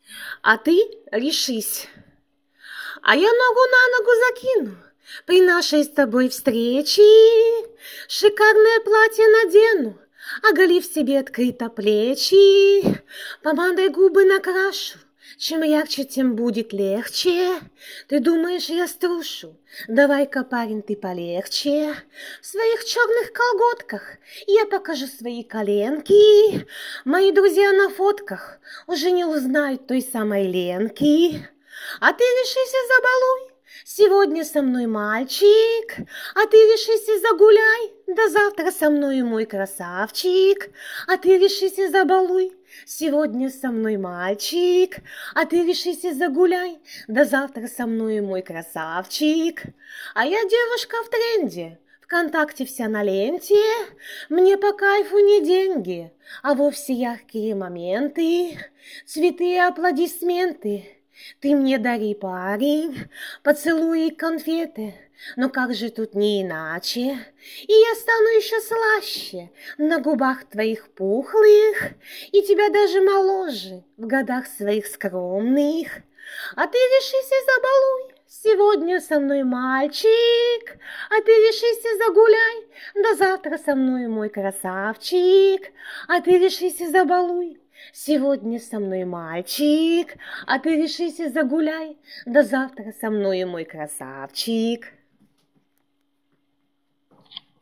А ты решись. А я ногу на ногу закину при нашей с тобой встрече. Шикарное платье надену, оголив себе открыто плечи. Помадой губы накрашу, чем ярче, тем будет легче. Ты думаешь, я струшу? Давай-ка, парень, ты полегче. В своих черных колготках я покажу свои коленки. Мои друзья на фотках уже не узнают той самой Ленки. А ты решись и забалуй, сегодня со мной мальчик. А ты решись и загуляй, да завтра со мной мой красавчик. А ты решись и забалуй, сегодня со мной мальчик. А ты решись и загуляй, да завтра со мной мой красавчик. А я девушка в тренде, ВКонтакте вся на ленте. Мне по кайфу не деньги, а вовсе яркие моменты, цветы и аплодисменты. Ты мне дари, парень, поцелуи и конфеты, но как же тут не иначе? И я стану еще слаще на губах твоих пухлых, и тебя даже моложе в годах своих скромных. А ты решись и забалуй, сегодня со мной мальчик. А ты решись и загуляй, да завтра со мной мой красавчик. А ты решись и забалуй, сегодня со мной мальчик. А ты решись и загуляй, да завтра со мной мой красавчик.